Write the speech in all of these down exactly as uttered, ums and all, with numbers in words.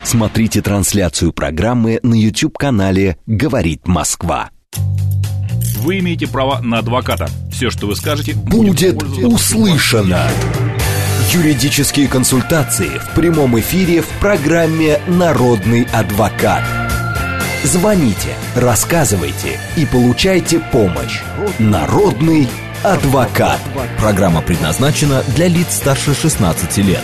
Смотрите трансляцию программы на YouTube-канале «Говорит Москва». Вы имеете право на адвоката. Все, что вы скажете, будет, будет услышано. Юридические консультации в прямом эфире в программе «Народный адвокат». Звоните, рассказывайте и получайте помощь. Народный адвокат. Программа предназначена для лиц старше шестнадцати лет.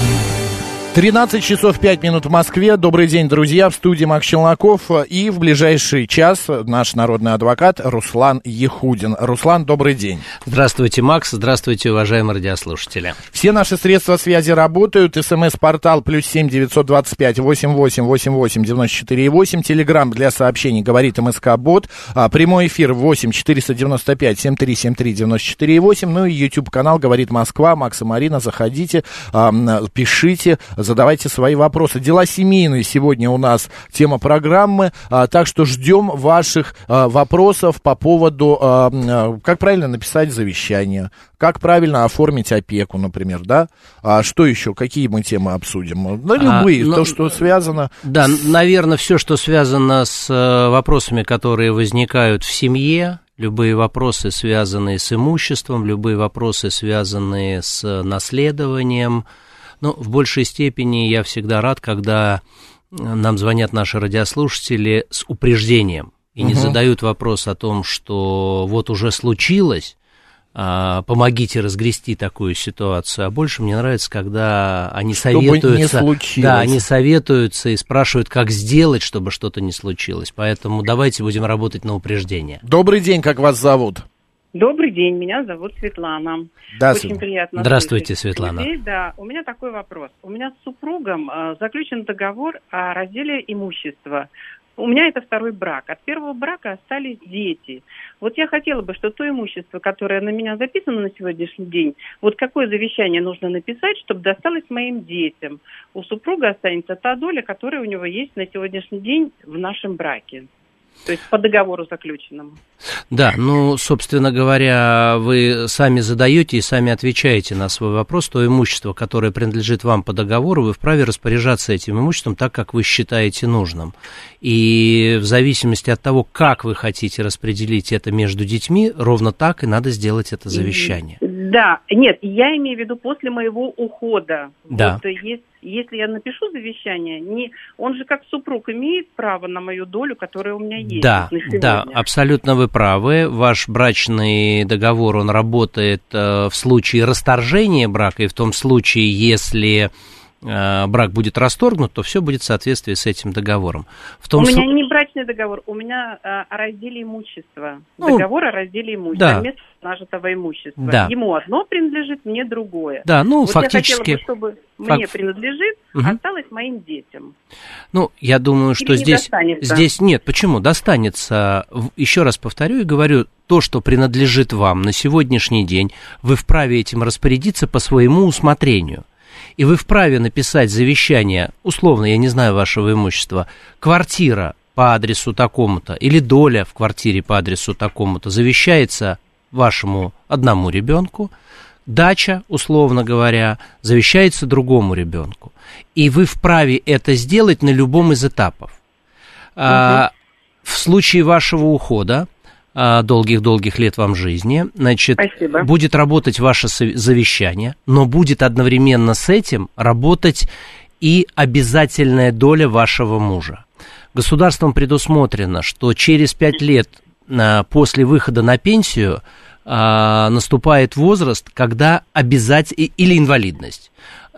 тринадцать часов пять минут в Москве. Добрый день, друзья. В студии Макс Челноков. И в ближайший час наш народный адвокат Руслан Ехудин. Руслан, добрый день. Здравствуйте, Макс. Здравствуйте, уважаемые радиослушатели. Все наши средства связи работают. СМС-портал плюс семь девятьсот двадцать пять восемьдесят восемь восемьдесят восемь девяносто четыре восемь. Телеграмм для сообщений «Говорит МСК-бот». А, прямой эфир восемь четыреста девяносто пять семьдесят три семьдесят три девяносто четыре восемь. Ну и YouTube-канал «Говорит Москва». Макс и Марина, заходите, а, пишите, задавайте свои вопросы. Дела семейные сегодня у нас тема программы, а, так что ждем ваших а, вопросов по поводу, а, а, как правильно написать завещание, как правильно оформить опеку, например, да? А что еще, какие мы темы обсудим? Ну, любые, а, ну, то, что связано... Да, с... наверное, все, что связано с вопросами, которые возникают в семье, любые вопросы, связанные с имуществом, любые вопросы, связанные с наследованием. Ну, в большей степени я всегда рад, когда нам звонят наши радиослушатели с упреждением и не угу. задают вопрос о том, что вот уже случилось, а, помогите разгрести такую ситуацию. А больше мне нравится, когда они чтобы советуются, да, они советуются и спрашивают, как сделать, чтобы что-то не случилось. Поэтому давайте будем работать на упреждение. Добрый день, как вас зовут? Добрый день, меня зовут Светлана. Да, очень приятно. Здравствуйте, Светлана. Здесь, да, у меня такой вопрос. У меня с супругом э, заключен договор о разделе имущества. У меня это второй брак. От первого брака остались дети. Вот я хотела бы, что то имущество, которое на меня записано на сегодняшний день, вот какое завещание нужно написать, чтобы досталось моим детям. У супруга останется та доля, которая у него есть на сегодняшний день в нашем браке. То есть по договору заключенному. Да, ну, собственно говоря, вы сами задаете и сами отвечаете на свой вопрос. То имущество, которое принадлежит вам по договору, вы вправе распоряжаться этим имуществом так, как вы считаете нужным. И в зависимости от того, как вы хотите распределить это между детьми, ровно так и надо сделать это завещание. Да, нет, я имею в виду после моего ухода. Да. Вот, есть, если я напишу завещание, не, он же как супруг имеет право на мою долю, которая у меня есть. Да, да, абсолютно вы правы. Ваш брачный договор, он работает э, в случае расторжения брака и в том случае, если э, брак будет расторгнут, то все будет в соответствии с этим договором. В том у меня сл... не брачный договор, у меня э, о разделе имущества. Ну, договор о разделе имущества, да. вместо нажитого имущества. Да. Ему одно принадлежит, мне другое. Да, ну, вот фактически... я хотела бы, чтобы Фак... мне принадлежит, угу. осталось моим детям. Ну, я думаю, что Или здесь... достанется? Здесь нет. Почему? Достанется. Еще раз повторю и говорю, то, что принадлежит вам на сегодняшний день, вы вправе этим распорядиться по своему усмотрению. И вы вправе написать завещание, условно, я не знаю вашего имущества, квартира по адресу такому-то или доля в квартире по адресу такому-то завещается вашему одному ребенку, дача, условно говоря, завещается другому ребенку. И вы вправе это сделать на любом из этапов. Угу. А, в случае вашего ухода, долгих-долгих лет вам жизни, значит, Спасибо. Будет работать ваше завещание, но будет одновременно с этим работать и обязательная доля вашего мужа. Государством предусмотрено, что через пять лет после выхода на пенсию наступает возраст, когда обязательно, или инвалидность,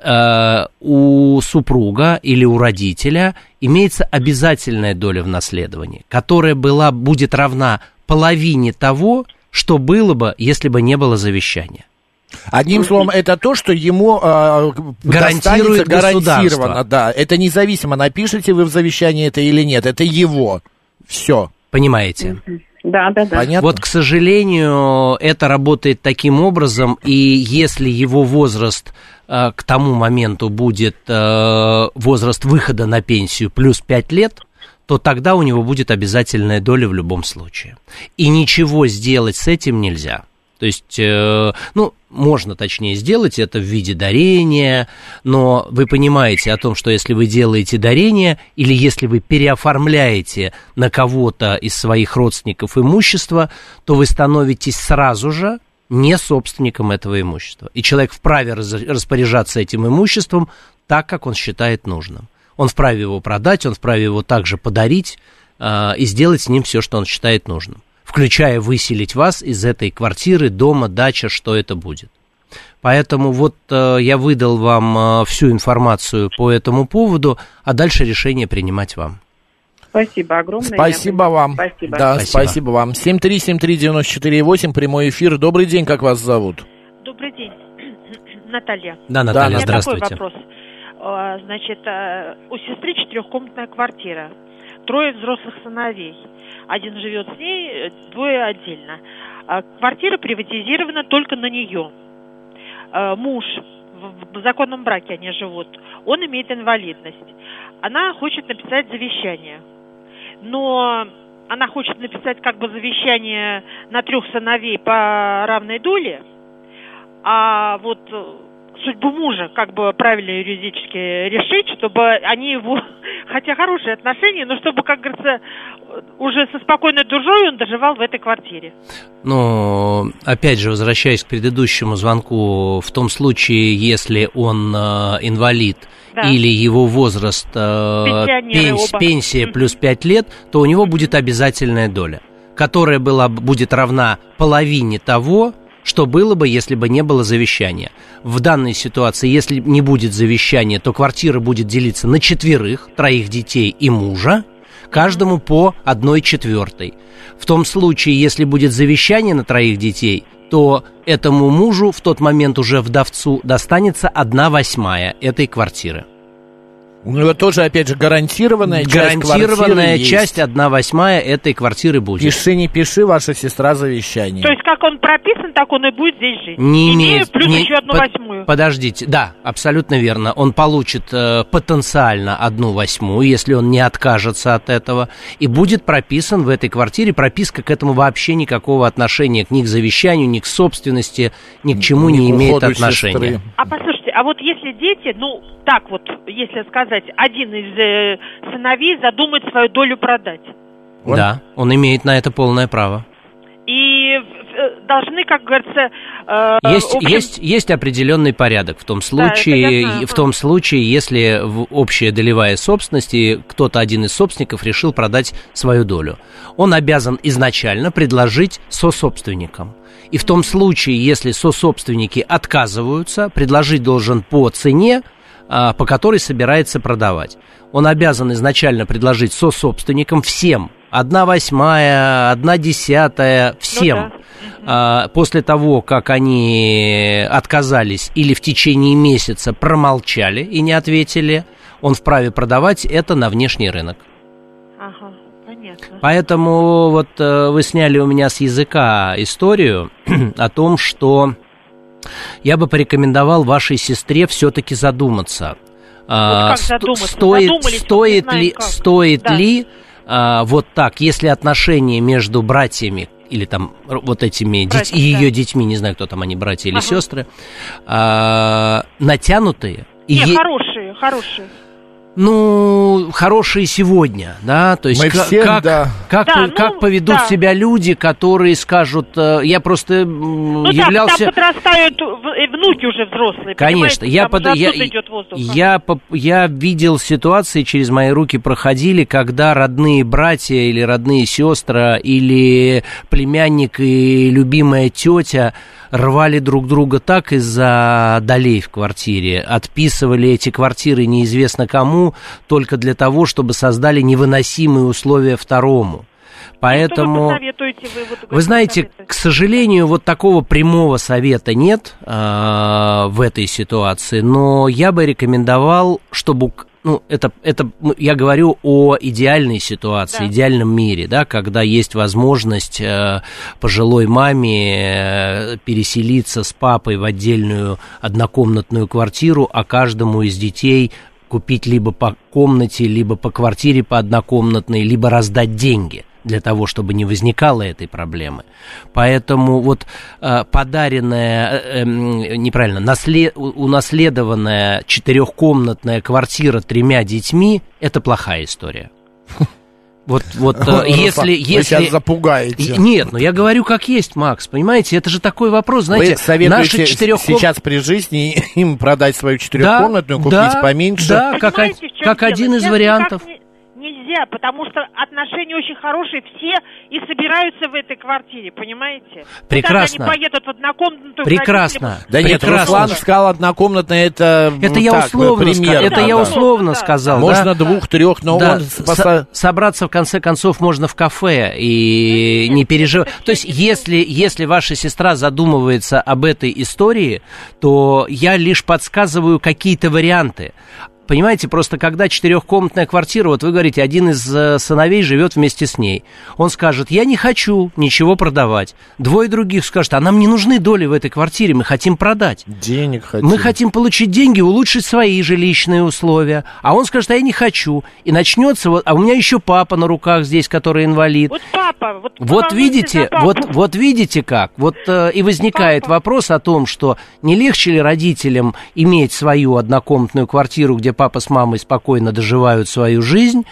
у супруга или у родителя имеется обязательная доля в наследовании, которая была, будет равна половине того, что было бы, если бы не было завещания. Одним словом, это то, что ему э, гарантирует гарантированно, да. Это независимо, напишите вы в завещании это или нет, это его. Все. Понимаете? Да, да, да. Понятно? Вот, к сожалению, это работает таким образом, и если его возраст э, к тому моменту будет э, возраст выхода на пенсию плюс пять лет, то тогда у него будет обязательная доля в любом случае. И ничего сделать с этим нельзя. То есть, э, ну, можно точнее сделать это в виде дарения, но вы понимаете о том, что если вы делаете дарение или если вы переоформляете на кого-то из своих родственников имущество, то вы становитесь сразу же не собственником этого имущества. И человек вправе распоряжаться этим имуществом так, как он считает нужным. Он вправе его продать, он вправе его также подарить э, и сделать с ним все, что он считает нужным, включая выселить вас из этой квартиры, дома, дача, что это будет. Поэтому вот э, я выдал вам э, всю информацию по этому поводу, а дальше решение принимать вам. Спасибо огромное. Спасибо вам. Спасибо. Да, Спасибо. спасибо вам. семь три семь три девять четыре восемь, прямой эфир. Добрый день, как вас зовут? Добрый день, Наталья. Да, Наталья, Да, здравствуйте. У меня такой вопрос. Значит, у сестры четырехкомнатная квартира, трое взрослых сыновей. Один живет с ней, двое отдельно. Квартира приватизирована только на нее. Муж, в законном браке они живут, он имеет инвалидность. Она хочет написать завещание, но она хочет написать как бы завещание на трех сыновей по равной доле, а вот судьбу мужа как бы правильно юридически решить, чтобы они его, хотя хорошие отношения, но чтобы, как говорится, уже со спокойной душой он доживал в этой квартире. Но, опять же, возвращаясь к предыдущему звонку, в том случае, если он э, инвалид, да, или его возраст э, пенс, пенсия плюс пять лет, то у него будет обязательная доля, которая была, будет равна половине того, что было бы, если бы не было завещания. В данной ситуации, если не будет завещания, то квартира будет делиться на четверых, троих детей и мужа, каждому по одной четвертой. В том случае, если будет завещание на троих детей, то этому мужу, в тот момент уже вдовцу, достанется одна восьмая этой квартиры. У него тоже, опять же, гарантированная часть квартиры есть. Гарантированная часть, одна восьмая этой квартиры будет. Пиши, не пиши, ваша сестра завещание. То есть, как он прописан, так он и будет здесь жить. Не имеет, плюс не, еще одну под, восьмую. Подождите, да, абсолютно верно. Он получит э, потенциально одну восьмую, если он не откажется от этого, и будет прописан в этой квартире. Прописка к этому вообще никакого отношения ни к завещанию, ни к собственности, ни к чему ни не имеет отношения. Сестры. А послушайте, а вот если дети, ну, так вот, если сказать, один из э, сыновей задумает свою долю продать. Вот. Да, он имеет на это полное право. И э, должны, как говорится... Э, есть, общем... есть, есть определенный порядок в том случае, да, в том случае, если в общая долевая собственность, и кто-то один из собственников решил продать свою долю. Он обязан изначально предложить сособственникам. И в том случае, если сособственники отказываются, предложить должен по цене, по которой собирается продавать. Он обязан изначально предложить сособственникам всем, одна восьмая, одна десятая, всем. Ну, да. После того, как они отказались или в течение месяца промолчали и не ответили, он вправе продавать это на внешний рынок. Ага, понятно. Поэтому вот вы сняли у меня с языка историю о том, что я бы порекомендовал вашей сестре все-таки задуматься. Вот как Сто, задуматься? стоит стоит знаем, ли, как. стоит Да. ли а, вот так, если отношения между братьями или там вот этими Братья, деть, ее да. детьми, не знаю, кто там они, братья или Ага. сестры, а, натянутые. Не, и е- хорошие, хорошие. Ну, хорошие сегодня, да, то есть Мы как, всем, как, да. как, Да, по- ну, как поведут да. себя люди, которые скажут, э, я просто м, Ну являлся... там, там подрастают в- и внуки уже взрослые, Конечно, понимаете? я, Там под, уже я, оттуда идет воздух. я, по- я видел ситуации, через мои руки проходили, когда родные братья или родные сестры, или племянник и любимая тетя рвали друг друга так из-за долей в квартире, отписывали эти квартиры неизвестно кому, только для того, чтобы создали невыносимые условия второму. Поэтому, Что вы посоветуете? Вы, вот, вы знаете, к сожалению, вот такого прямого совета нет э, в этой ситуации, но я бы рекомендовал, чтобы, ну, это, это я говорю о идеальной ситуации, Да. идеальном мире, да, когда есть возможность э, пожилой маме э, переселиться с папой в отдельную однокомнатную квартиру, а каждому из детей купить либо по комнате, либо по квартире по однокомнатной, либо раздать деньги. для того, чтобы не возникало этой проблемы. Поэтому вот э, подаренная, э, э, неправильно, наслед, унаследованная четырехкомнатная квартира тремя детьми – это плохая история. Вот, вот э, если, вы если... сейчас запугаете. Нет, ну я говорю как есть, Макс, понимаете, это же такой вопрос, знаете, вы советуете наши четырехком... сейчас при жизни им продать свою четырехкомнатную, да, купить да, поменьше? Да, как, как один из вариантов. Нельзя, потому что отношения очень хорошие, все и собираются в этой квартире, понимаете? Прекрасно. Куда они поедут в однокомнатную? Прекрасно. Да нет, Прекрасно. Руслан сказал однокомнатная, это Это ну, я так, условно, пример, ска... это да, я да. условно да. сказал. Можно да? двух, трех, но да. он... Со- собраться в конце концов можно в кафе и не переживать. То есть если, если ваша сестра задумывается об этой истории, то я лишь подсказываю какие-то варианты. Понимаете, просто когда четырехкомнатная квартира, вот вы говорите, один из э, сыновей живет вместе с ней. Он скажет, я не хочу ничего продавать. Двое других скажут, а нам не нужны доли в этой квартире, мы хотим продать. Денег хотим. Мы хотим получить деньги, улучшить свои жилищные условия. А он скажет, а я не хочу. И начнется, вот, а у меня еще папа на руках здесь, который инвалид. Вот папа. Вот, Вот видите, вот, вот видите как. Вот э, и возникает Папа. вопрос о том, что не легче ли родителям иметь свою однокомнатную квартиру, где папа с мамой спокойно доживают свою жизнь,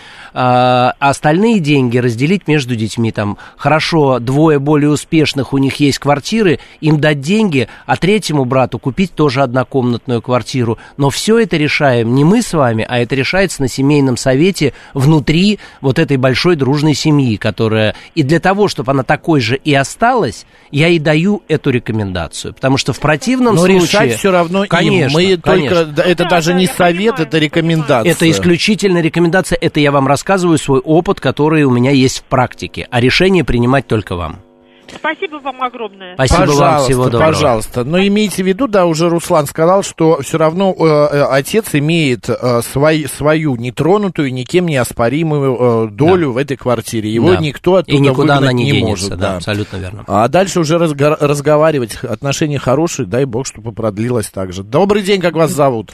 а остальные деньги разделить между детьми. Там, хорошо, двое более успешных, у них есть квартиры, им дать деньги, а третьему брату купить тоже однокомнатную квартиру. Но все это решаем не мы с вами, а это решается на семейном совете внутри вот этой большой дружной семьи, которая... И для того, чтобы она такой же и осталась, я и даю эту рекомендацию. Потому что в противном Но случае... Но решать все равно конечно, им. Мы конечно. только... Это Да, даже да, не я совет, понимаю, это рекомендация. Это исключительно рекомендация, это я вам рассказываю свой опыт, который у меня есть в практике, а решение принимать только вам. Спасибо вам огромное. Спасибо пожалуйста, вам, всего доброго. Пожалуйста, но имейте в виду, да, уже Руслан сказал, что все равно э, э, отец имеет э, свой, свою нетронутую, никем не оспоримую э, долю да. в этой квартире. Его да. никто оттуда и никуда она выгнать не, не денется, может. Да, Да. абсолютно верно. А дальше уже разго- разговаривать, отношения хорошие, дай бог, чтобы продлилось так же. Добрый день, как вас зовут?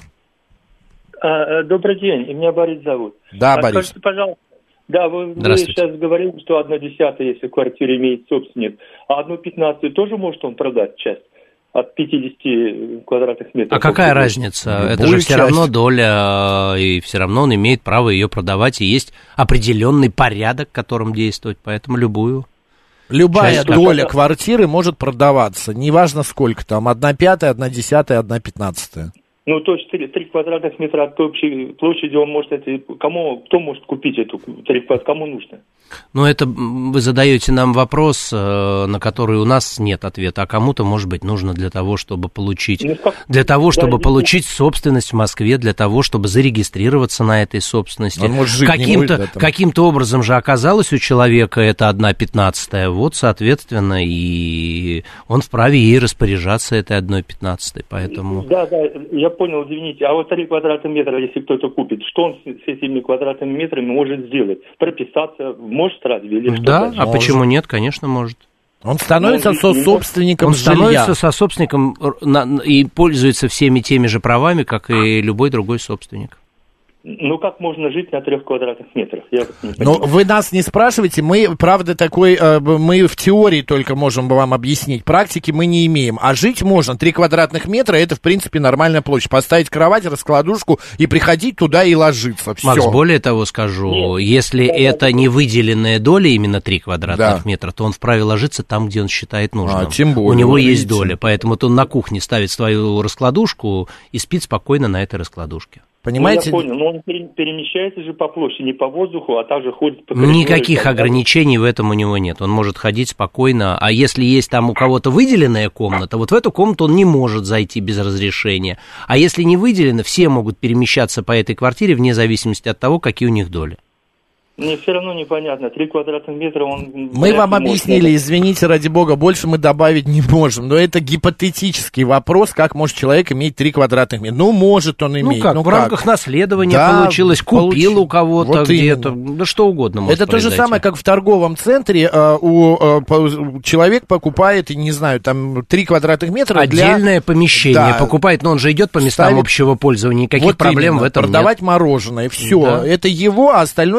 А, добрый день, и меня Борис зовут. Да, а Борис. Скажите, пожалуйста, да, вы, вы сейчас говорили, что одна десятая, если квартира имеет собственник, а одну пятнадцатую тоже может он продать часть от пятидесяти квадратных метров? А какая разница? Любую Это же все часть. равно доля, и все равно он имеет право ее продавать, и есть определенный порядок, которым действовать, поэтому любую. Любая Часть доля как? квартиры может продаваться, неважно сколько там, одна пятая, одна десятая, одна пятнадцатая. Ну, то есть три квадратных метра от общей площади он может, это, кому, кто может купить эту три квадрата, кому нужно? Ну, это вы задаете нам вопрос, на который у нас нет ответа, а кому-то, может быть, нужно для того, чтобы получить, Ну, как... для того, чтобы да, получить собственность в Москве, для того, чтобы зарегистрироваться на этой собственности. Он, может, жить не каким-то, будет в этом. каким-то образом же оказалось у человека это одна пятнадцатая, вот, соответственно, и он вправе ей распоряжаться этой одной пятнадцатой, поэтому... Да, да, я понял, извините, а вот три квадратных метра, если кто-то купит, что он с, с этими квадратными метрами может сделать? Прописаться может разве? Или что Да, дальше? а почему нет, конечно, может. Он становится Ну, собственником Он жилья. становится сособственником на- и пользуется всеми теми же правами, как и любой другой собственник. Ну, как можно жить на трех квадратных метрах? Я вот не Но понимаю. вы нас не спрашиваете, мы, правда, такой, э, мы в теории только можем вам объяснить, практики мы не имеем, а жить можно, три квадратных метра, это, в принципе, нормальная площадь, поставить кровать, раскладушку и приходить туда и ложиться, все. Макс, более того скажу, Нет. если Да, это да. не выделенная доля, именно три квадратных Да. метра, то он вправе ложиться там, где он считает нужным. А, тем более, У него вы есть видите. доля, поэтому то он на кухне ставит свою раскладушку и спит спокойно на этой раскладушке. Понимаете? Ну, я понял, но он пере- перемещается же по площади, не по воздуху, а также ходит по коридору. Никаких и так далее. ограничений в этом у него нет. Он может ходить спокойно. А если есть там у кого-то выделенная комната, вот в эту комнату он не может зайти без разрешения. А если не выделено, все могут перемещаться по этой квартире вне зависимости от того, какие у них доли. Мне все равно непонятно. Три квадратных метра он... Мы вам вряд ли объяснили, может. извините, ради бога, больше мы добавить не можем. Но это гипотетический вопрос, как может человек иметь три квадратных метра. Ну, может он иметь. Ну как, ну в как? рамках наследования Да, получилось, купил получ- у кого-то вот где-то, именно. да что угодно может Это то же произойти. самое, как в торговом центре э, у, э, по- человек покупает, не знаю, там три квадратных метра для... Отдельное помещение Да. покупает, но он же идет по местам Ставит- общего пользования, никаких Вот проблем именно, в этом продавать нет. мороженое, все, Да. это его, а остальное общее.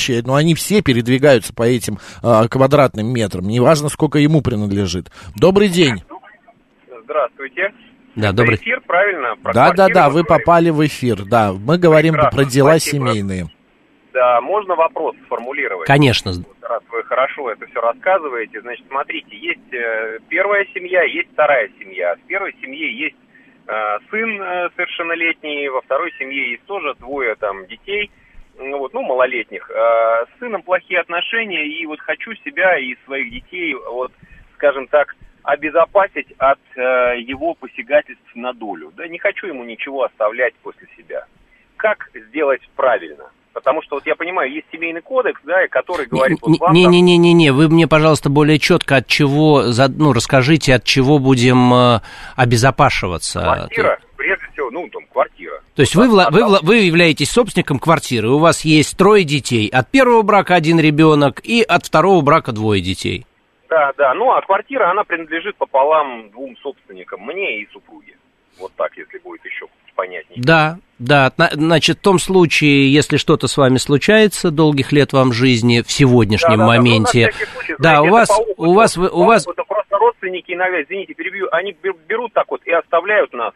будущее, но они все передвигаются по этим а, квадратным метрам, неважно, сколько ему принадлежит. Добрый день. Здравствуйте. Да, добрый. Эфир, правильно? Про да, да, да, вы говорите? попали в эфир, да. Мы говорим Прекрасно, про дела спасибо. семейные. Да, можно вопрос сформулировать? Конечно. Раз вы хорошо это все рассказываете, значит, смотрите, есть э, первая семья, есть вторая семья. В первой семье есть э, сын э, совершеннолетний, во второй семье есть тоже двое там детей, ну, вот, ну, малолетних. Э, с сыном плохие отношения, и вот хочу себя и своих детей, вот, скажем так, обезопасить от э, его посягательств на долю. Да, не хочу ему ничего оставлять после себя. Как сделать правильно? Потому что, вот я понимаю, есть семейный кодекс, да, который говорит... Не-не-не-не-не, вот вы мне, пожалуйста, более четко от чего, ну, расскажите, от чего будем э, обезопашиваться. Квартира, прежде всего, ну, там, квартира. То есть вы, вла- вы, вла- вы являетесь собственником квартиры, у вас есть трое детей, от первого брака один ребенок и от второго брака двое детей. Да, да, ну, а квартира, она принадлежит пополам двум собственникам, мне и супруге. Вот так, если будет еще понятнее. Да, да, значит, в том случае, если что-то с вами случается, долгих лет вам жизни в сегодняшнем да, да, моменте, да, случай, да, знаете, у вас, опыту, у вас, у вас, это просто родственники, извините, перебью, они берут так вот и оставляют нас,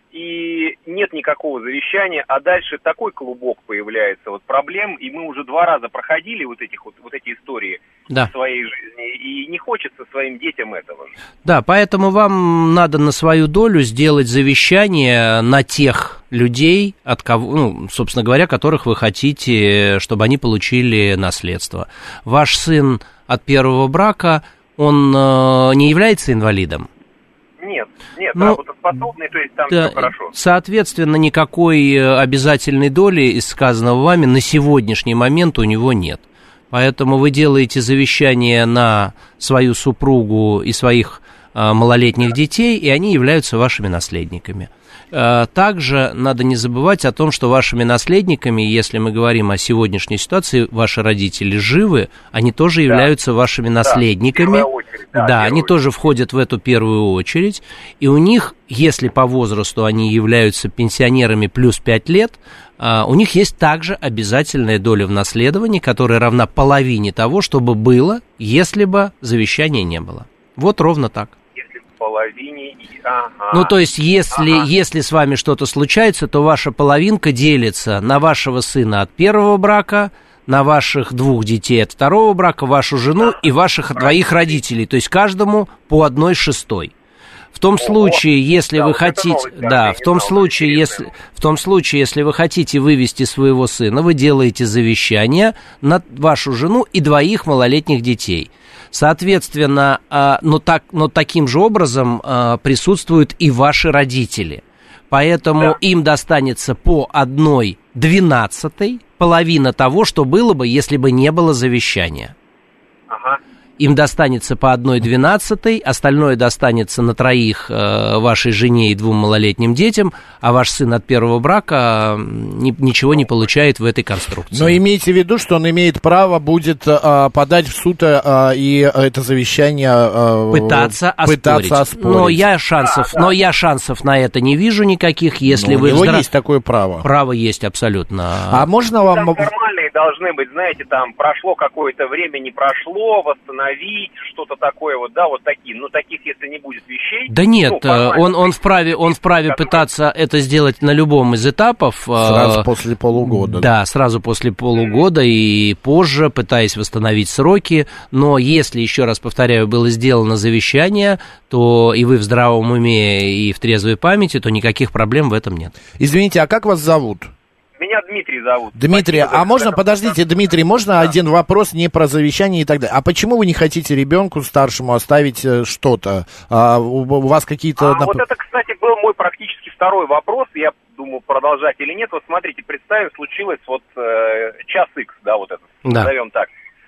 и нет никакого завещания, а дальше такой клубок появляется вот проблем, и мы уже два раза проходили вот этих вот, вот эти истории да. в своей жизни, и не хочется своим детям этого же. Да, поэтому вам надо на свою долю сделать завещание на тех людей, от кого, ну, собственно говоря, которых вы хотите, чтобы они получили наследство. Ваш сын от первого брака, он э, не является инвалидом? Нет, нет, ну, работоспособный, то есть там да, все хорошо. Соответственно, никакой обязательной доли из сказанного вами на сегодняшний момент у него нет. Поэтому вы делаете завещание на свою супругу и своих а, малолетних детей, и они являются вашими наследниками. А, также надо не забывать о том, что вашими наследниками, если мы говорим о сегодняшней ситуации, ваши родители живы, они тоже да. являются вашими наследниками. Да, очередь, да, да они очередь. тоже входят в эту первую очередь. И у них, если по возрасту они являются пенсионерами плюс пять лет, у них есть также обязательная доля в наследовании, которая равна половине того, чтобы было, если бы завещания не было. Вот ровно так. Половине, ага. Ну, то есть, если, ага. если с вами что-то случается, то ваша половинка делится на вашего сына от первого брака, на ваших двух детей от второго брака, вашу жену ага. и ваших двоих родителей. То есть, каждому по одной шестой. В том случае, если да, вы вот хотите, да, в том случае, если, в том случае, если вы хотите вывести своего сына, вы делаете завещание на вашу жену и двоих малолетних детей. Соответственно, но, так, но таким же образом присутствуют и ваши родители. Поэтому да. им достанется по одной двенадцатой, половина того, что было бы, если бы не было завещания. Ага. Им достанется по одной двенадцатой, остальное достанется на троих э, вашей жене и двум малолетним детям, а ваш сын от первого брака э, ни, ничего не получает в этой конструкции. Но имейте в виду, что он имеет право будет э, подать в суд э, и это завещание э, пытаться оспорить. Пытаться оспорить. Но я шансов, да, да. но я шансов на это не вижу никаких, если но вы... У него вздра... есть такое право. Право есть абсолютно. А можно вам... Там нормальные должны быть, знаете, там прошло какое-то время, не прошло, восстановить, что-то такое вот, да, вот такие, ну, таких, если не будет вещей... Да нет, ну, он, он вправе, он вправе которые... пытаться это сделать на любом из этапов. Сразу э, после полугода. Да, сразу после полугода и позже, пытаясь восстановить сроки, но если, еще раз повторяю, было сделано завещание, то и вы в здравом уме и в трезвой памяти, то никаких проблем в этом нет. Извините, а как вас зовут? Меня Дмитрий зовут. Дмитрий, Спасибо, а можно, это... подождите, Дмитрий, можно да. один вопрос не про завещание и так далее. А почему вы не хотите ребенку старшему оставить что-то? А, у, у вас какие-то... А, вот это, кстати, был мой практически второй вопрос. Я думаю, продолжать или нет. Вот смотрите, представим, случилось вот э, час икс, да, вот это, да. назовем так.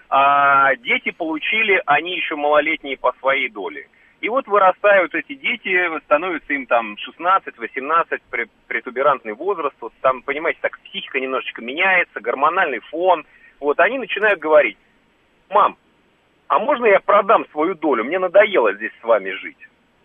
А, дети получили, они еще малолетние по своей доле. И вот вырастают эти дети, становятся им там шестнадцать, восемнадцать, претуберантный возраст, вот там, понимаете, так психика немножечко меняется, гормональный фон. Вот они начинают говорить: мам, а можно я продам свою долю? Мне надоело здесь с вами жить.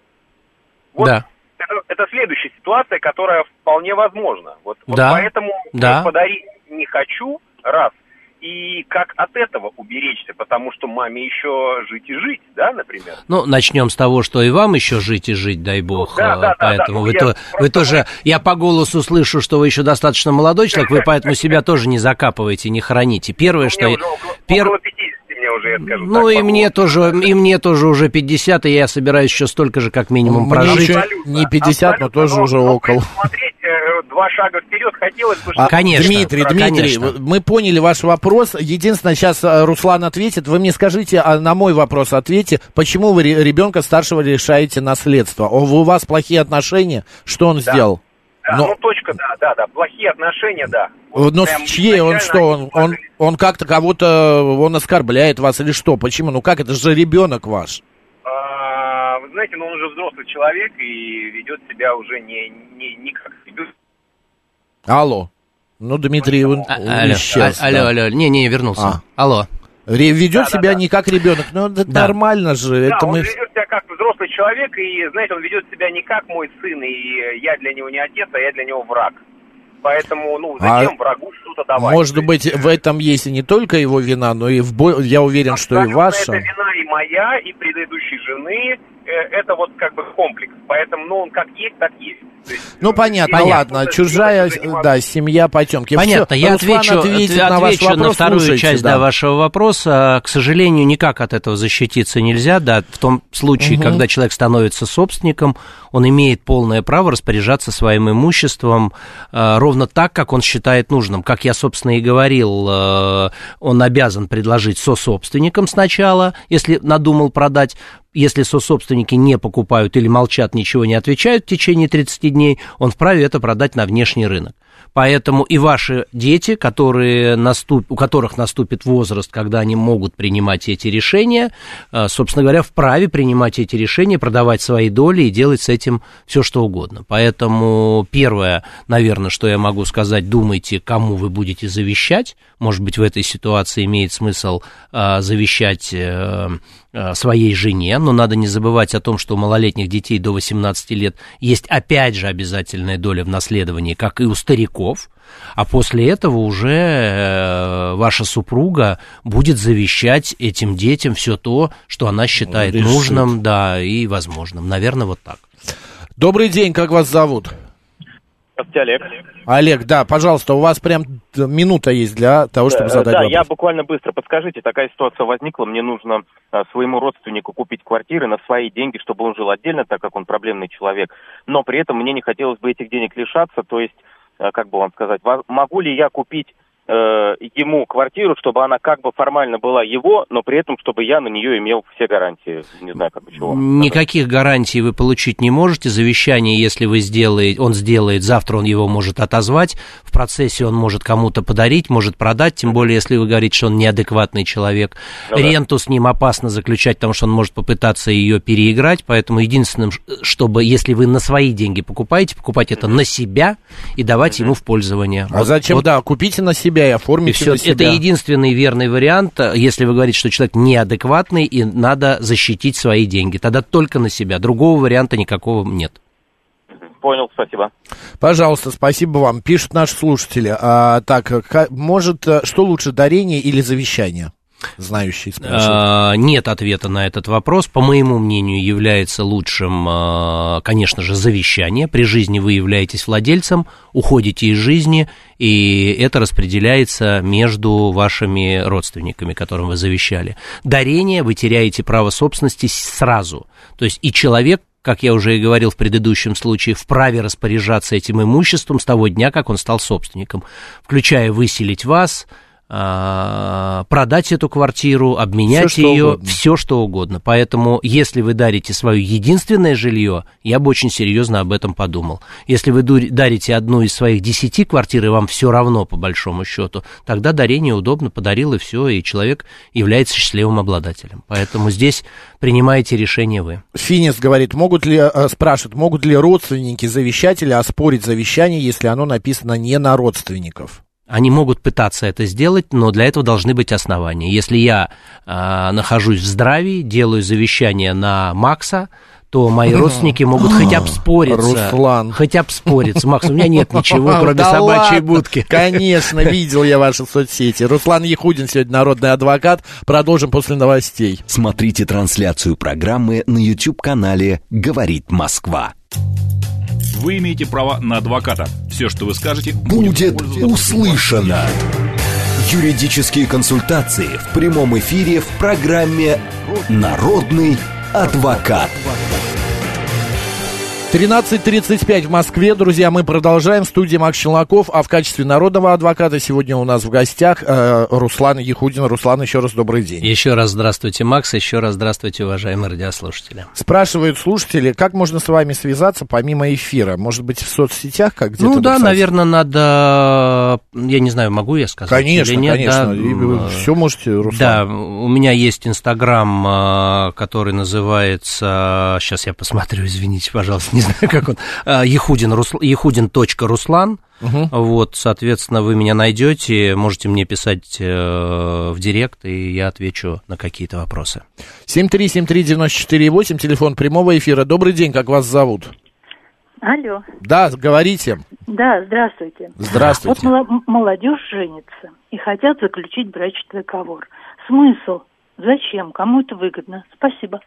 Вот да. это, это следующая ситуация, которая вполне возможна. Вот, вот да. поэтому да. подарить не хочу, раз. и как от этого уберечься, потому что маме еще жить и жить, да, например? Ну, начнем с того, что и вам еще жить и жить, дай бог. Да, да, поэтому да, да. вы, Ну, то, я вы тоже, я по голосу слышу, что вы еще достаточно молодой человек, вы поэтому себя тоже не закапываете, не хороните. Первое, что... Около пятидесяти мне уже, я скажу. Ну, и мне тоже, и мне тоже уже пятьдесят, и я собираюсь еще столько же, как минимум, Мне прожить. еще не пятьдесят, но тоже уже около. Смотреть два шага вперед хотелось бы... А, конечно. Дмитрий, Дмитрий, конечно. мы поняли ваш вопрос. Единственное, сейчас Руслан ответит. Вы мне скажите, а на мой вопрос ответьте, почему вы ребенка старшего лишаете наследства? У вас плохие отношения? Что он да. сделал? Да, но... ну точка, да, да, да, плохие отношения, да. Вот но прям с чьей он что? Он, он, он как-то кого-то, он оскорбляет вас или что? Почему? Ну как, это же ребенок ваш. А, вы знаете, ну он уже взрослый человек и ведет себя уже не, не, не как ребенок. Алло. Ну, Дмитрий, он а, алло, исчез. Алло, да. алло, не, не, вернулся. А. Алло. Ведет да, себя да, да. не как ребенок, ну это да. нормально же. Да, это он мы... ведет себя как взрослый человек, и, знаете, он ведет себя не как мой сын, и я для него не отец, а я для него враг. Поэтому, ну, зачем а врагу что-то давать? Может быть, в этом есть и не только его вина, но и в бо... я уверен, абсолютно что и ваша. Это вина и моя, и предыдущей жены. Это вот как бы комплекс. Поэтому, ну, он как есть, так есть. Есть, ну, понятно, ладно, чужая, да, семья потемки. Понятно, Все, я Руслан отвечу, ответит отвечу на, ваш вопрос, на вторую слушайте, часть да. Да, вашего вопроса. К сожалению, никак от этого защититься нельзя, да, в том случае, угу. когда человек становится собственником, он имеет полное право распоряжаться своим имуществом э, ровно так, как он считает нужным. Как я, собственно, и говорил, э, он обязан предложить сособственникам сначала, если надумал продать. Если сособственники не покупают или молчат, ничего не отвечают в течение тридцати дней, он вправе это продать на внешний рынок. Поэтому и ваши дети, которые наступ... у которых наступит возраст, когда они могут принимать эти решения, собственно говоря, вправе принимать эти решения, продавать свои доли и делать с этим все, что угодно. Поэтому первое, наверное, что я могу сказать, думайте, кому вы будете завещать. Может быть, в этой ситуации имеет смысл а, завещать а, а, своей жене, но надо не забывать о том, что у малолетних детей до восемнадцати лет есть опять же обязательная доля в наследовании, как и у стариков, а после этого уже э, ваша супруга будет завещать этим детям все то, что она считает Решит. нужным, да, и возможным. Наверное, вот так. Добрый день, как вас зовут? Здравствуйте, Олег. Олег, да, пожалуйста, у вас прям минута есть для того, чтобы задать да, вопрос. Да, я буквально быстро. Подскажите, такая ситуация возникла, мне нужно а, своему родственнику купить квартиры на свои деньги, чтобы он жил отдельно, так как он проблемный человек, но при этом мне не хотелось бы этих денег лишаться, то есть, а, как бы вам сказать, могу ли я купить э, ему квартиру, чтобы она как бы формально была его, но при этом, чтобы я на нее имел все гарантии, не знаю, как бы чего. Никаких гарантий вы получить не можете, завещание, если вы сделаете, он сделает, завтра он его может отозвать, в процессе он может кому-то подарить, может продать, тем более, если вы говорите, что он неадекватный человек. Ну, ренту да. с ним опасно заключать, потому что он может попытаться ее переиграть, поэтому единственным, чтобы, если вы на свои деньги покупаете, покупать это на себя и давать mm-hmm. ему в пользование. А вот, зачем, вот, да, купите на себя и оформите и все. на себя. Это единственный верный вариант, если вы говорите, что человек неадекватный и надо защитить свои деньги, тогда только на себя, другого варианта никакого нет. Понял, спасибо. Пожалуйста, спасибо вам. Пишут наши слушатели. А, так, может, что лучше, дарение или завещание? Знающий а, нет ответа на этот вопрос. По моему мнению, является лучшим, конечно же, завещание. При жизни вы являетесь владельцем, уходите из жизни, и это распределяется между вашими родственниками, которым вы завещали. Дарение, вы теряете право собственности сразу. То есть и человек, как я уже и говорил в предыдущем случае, вправе распоряжаться этим имуществом с того дня, как он стал собственником, включая выселить вас, продать эту квартиру, обменять все, ее, угодно. все что угодно. Поэтому, если вы дарите свое единственное жилье, я бы очень серьезно об этом подумал. Если вы дарите одну из своих десяти квартир, и вам все равно, по большому счету, тогда дарение удобно, подарил, и все, и человек является счастливым обладателем. Поэтому здесь принимаете решение вы. Финис говорит, могут ли, спрашивает, могут ли родственники завещателя оспорить завещание, если оно написано не на родственников? Они могут пытаться это сделать, но для этого должны быть основания. Если я э, нахожусь в здравии, делаю завещание на Макса, то мои родственники могут хоть обспориться. Руслан. Хоть обспориться. Макс, у меня нет ничего, кроме да собачьей ладно. будки. Конечно, видел я ваши соцсети. Руслан Яхудин сегодня народный адвокат. Продолжим после новостей. Смотрите трансляцию программы на YouTube-канале «Говорит Москва». Вы имеете право на адвоката. Все, что вы скажете, будет услышано. Юридические консультации в прямом эфире в программе «Народный адвокат». тринадцать тридцать пять в Москве, друзья, мы продолжаем. В студии Макс Челноков, а в качестве народного адвоката сегодня у нас в гостях э, Руслан Яхудин. Руслан, еще раз добрый день. Еще раз здравствуйте, Макс, еще раз здравствуйте, уважаемые радиослушатели. Спрашивают слушатели, как можно с вами связаться помимо эфира? Может быть, в соцсетях как где-то? Ну да, написать? Наверное, надо, я не знаю, могу я сказать? Конечно, или нет, конечно, да? И вы все можете, Руслан. Да, у меня есть Инстаграм, который называется, сейчас я посмотрю, извините, пожалуйста, не знаю, как он, Яхудин, Русл... Яхудин.Руслан. Угу. Вот, соответственно, вы меня найдете, можете мне писать э, в директ, и я отвечу на какие-то вопросы. семь три семь три девять четыре восемь, телефон прямого эфира. Добрый день, как вас зовут? Алло. Да, говорите. Да, здравствуйте. Здравствуйте. Вот молодежь женится и хотят заключить брачный договор. Смысл? Зачем? Кому это выгодно? Спасибо.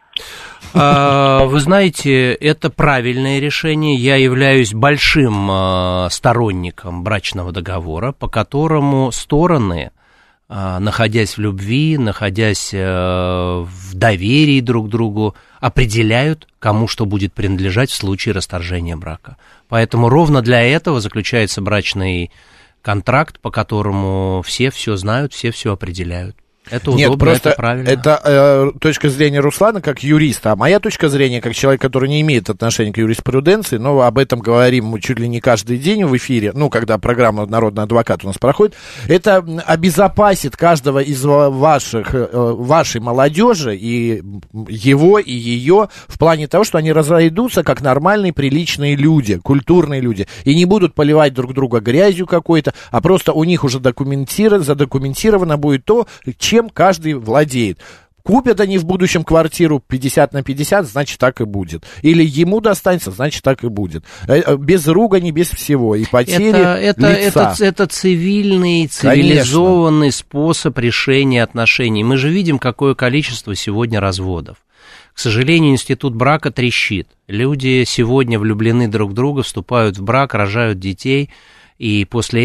А, вы знаете, это правильное решение. Я являюсь большим а, сторонником брачного договора, по которому стороны, а, находясь в любви, находясь а, в доверии друг к другу, определяют, кому что будет принадлежать в случае расторжения брака. Поэтому ровно для этого заключается брачный контракт, по которому все все знают, все все определяют. Это удобно, Нет, просто это правильно. Это э, точка зрения Руслана как юриста, а моя точка зрения как человек, который не имеет отношения к юриспруденции, но об этом говорим мы чуть ли не каждый день в эфире, ну, когда программа «Народный адвокат» у нас проходит, это обезопасит каждого из ваших, э, вашей молодежи, и его, и ее, в плане того, что они разойдутся как нормальные, приличные люди, культурные люди, и не будут поливать друг друга грязью какой-то, а просто у них уже документировано, задокументировано будет то, чем каждый владеет. Купят они в будущем квартиру пятьдесят на пятьдесят, значит, так и будет. Или ему достанется, значит, так и будет. Без ругани, без всего. И потери это, это, лица. Это, это цивильный, цивилизованный Конечно. способ решения отношений. Мы же видим, какое количество сегодня разводов. К сожалению, институт брака трещит. Люди сегодня влюблены друг в друга, вступают в брак, рожают детей, и после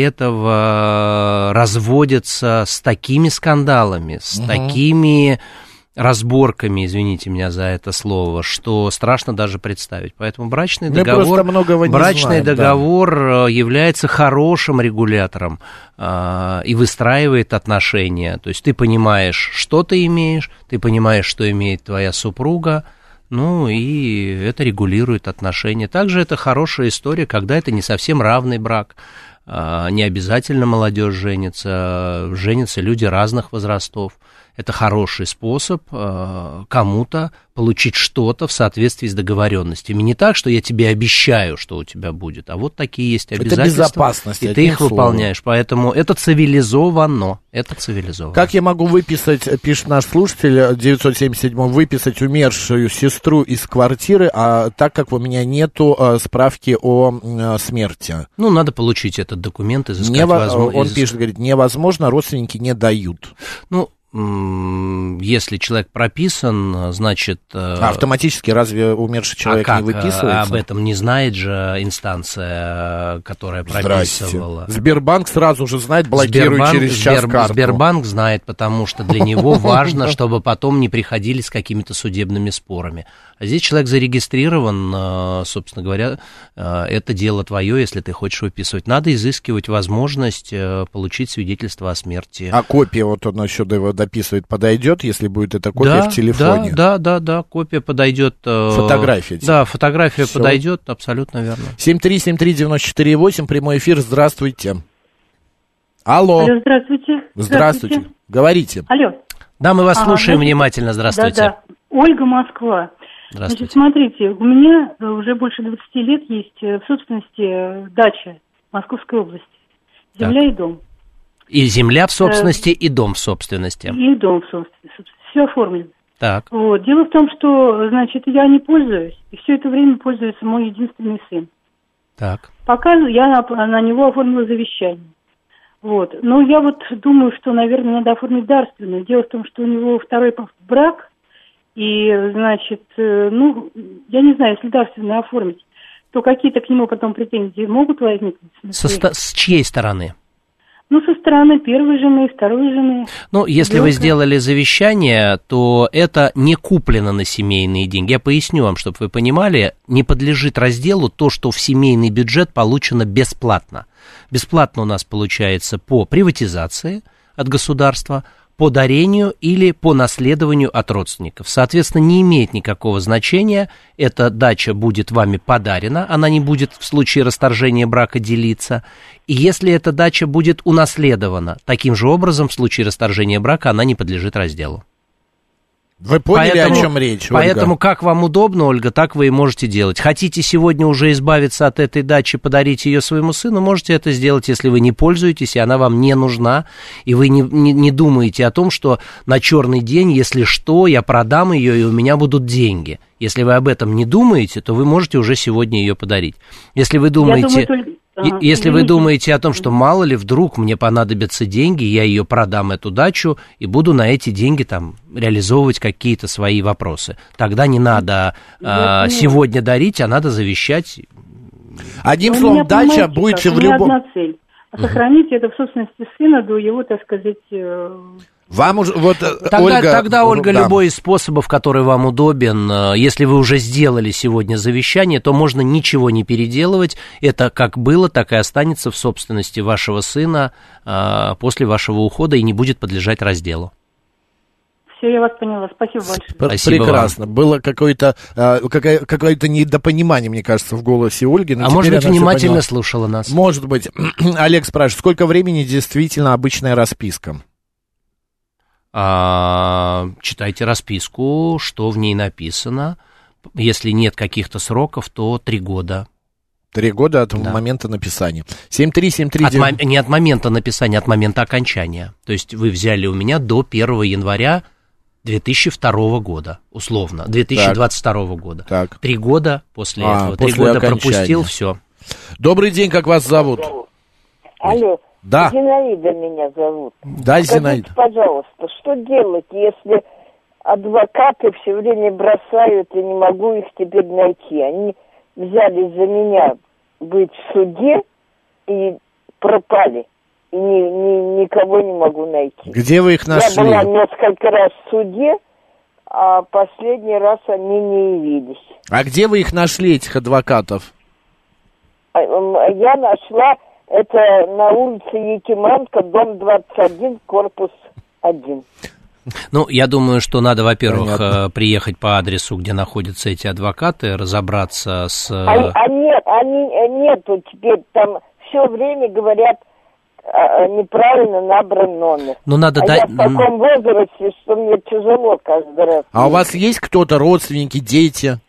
этого разводятся с такими скандалами, с угу. такими разборками, извините меня за это слово, что страшно даже представить. Поэтому брачный Мы договор, знаем, брачный договор да. является хорошим регулятором э, и выстраивает отношения. То есть ты понимаешь, что ты имеешь, ты понимаешь, что имеет твоя супруга, ну и это регулирует отношения. Также это хорошая история, когда это не совсем равный брак. Не обязательно молодежь женится, женятся люди разных возрастов. Это хороший способ э, кому-то получить что-то в соответствии с договоренностями. Не так, что я тебе обещаю, что у тебя будет, а вот такие есть обязательства. Это безопасность, и ты их словом. выполняешь. Поэтому это цивилизованно. Это цивилизованно. Как я могу выписать, пишет наш слушатель девятьсот семьдесят семь, выписать умершую сестру из квартиры, а так как у меня нету э, справки о э, смерти? Ну, надо получить этот документ, изыскать Нево... возможность. Он изыскать. пишет, говорит, невозможно, родственники не дают. Ну, если человек прописан, значит... А автоматически разве умерший человек а как? не выписывается? Об этом не знает же инстанция, которая прописывала. Здрасте. Сбербанк сразу же знает, блокирует Сбербанк, через час Сбер, карту. Сбербанк знает, потому что для него важно, чтобы потом не приходили с какими-то судебными спорами. А здесь человек зарегистрирован, собственно говоря, это дело твое, если ты хочешь выписывать. Надо изыскивать возможность получить свидетельство о смерти. А копия, вот он еще дописывает, подойдет, если будет эта копия да, в телефоне? Да, да, да, да, копия подойдет. Фотография? Да, фотография Всё. подойдет, абсолютно верно. семь три семь три девять четыре восемь, прямой эфир, здравствуйте. Алло. Алло, здравствуйте. Здравствуйте. Здравствуйте. Говорите. Алло. Да, мы вас ага, слушаем значит, внимательно, здравствуйте. Да, да. Ольга, Москва. Здравствуйте. Значит, смотрите, у меня уже больше двадцати лет есть в собственности дача в Московской области. Земля так. и дом. И земля в собственности, э, и дом в собственности. И дом в собственности. Все оформлено. Так. Вот. Дело в том, что, значит, я не пользуюсь, и все это время пользуется мой единственный сын. Так. Пока я на, на него оформила завещание. Вот. Но я вот думаю, что, наверное, надо оформить дарственное. Дело в том, что у него второй брак, и, значит, ну, я не знаю, если дарственное оформить, то какие-то к нему потом претензии могут возникнуть? Со, с чьей стороны? Ну, со стороны первой жены, второй жены. Ну, если Белка. Вы сделали завещание, то это не куплено на семейные деньги. Я поясню вам, чтобы вы понимали, не подлежит разделу то, что в семейный бюджет получено бесплатно. Бесплатно у нас получается по приватизации от государства, по дарению или по наследованию от родственников. Соответственно, не имеет никакого значения, эта дача будет вами подарена, она не будет в случае расторжения брака делиться. И если эта дача будет унаследована, таким же образом в случае расторжения брака она не подлежит разделу. Вы поняли, поэтому, о чем речь, Ольга? Поэтому как вам удобно, Ольга, так вы и можете делать. Хотите сегодня уже избавиться от этой дачи, подарить ее своему сыну, можете это сделать, если вы не пользуетесь, и она вам не нужна, и вы не, не, не думаете о том, что на черный день, если что, я продам ее, и у меня будут деньги. Если вы об этом не думаете, то вы можете уже сегодня ее подарить. Если вы думаете... Думаю, только... Ага, Если вы думаете о том, что мало ли вдруг мне понадобятся деньги, я ее продам, эту дачу, и буду на эти деньги там реализовывать какие-то свои вопросы, тогда не надо а, сегодня дарить, а надо завещать. Одним Но словом, дача будет в любом... У меня одна цель. Сохранить это в собственности сына до его, так сказать... Вам уже, вот, тогда, Ольга, тогда, Ольга, да. любой из способов, который вам удобен, если вы уже сделали сегодня завещание, то можно ничего не переделывать. Это как было, так и останется в собственности вашего сына а, после вашего ухода и не будет подлежать разделу. Все, я вас поняла. Спасибо большое. Спасибо Прекрасно. Вам. Было какое-то, какое- какое-то недопонимание, мне кажется, в голосе Ольги. А может быть, внимательно слушала нас. Может быть. Олег спрашивает, сколько времени действительно обычная расписка? А, читайте расписку, что в ней написано. Если нет каких-то сроков, то три года. Три года от да. момента написания. семь три семь три От мо- не от момента написания, а от момента окончания. То есть вы взяли у меня до первого января две тысячи второго года, условно, две тысячи двадцать второго года. Так. Три года после а, этого. После Три года окончания. Пропустил, все. Добрый день, как вас зовут? Алло. Да. Зинаида меня зовут. Да, Зинаида. Скажите, пожалуйста, что делать, если адвокаты все время бросают, и не могу их теперь найти? Они взялись за меня быть в суде и пропали. И ни, ни, никого не могу найти. Где вы их нашли? Я была несколько раз в суде, а последний раз они не явились. А где вы их нашли, этих адвокатов? Я нашла... Это на улице Якиманка, дом двадцать один, корпус один. Ну, я думаю, что надо, во-первых, Понятно. приехать по адресу, где находятся эти адвокаты, разобраться с... А, а нет, они нету теперь, там все время говорят а, неправильно набран номер. Ну, надо а дать... я в таком возрасте, что мне тяжело каждый раз. А у вас есть кто-то, родственники, дети?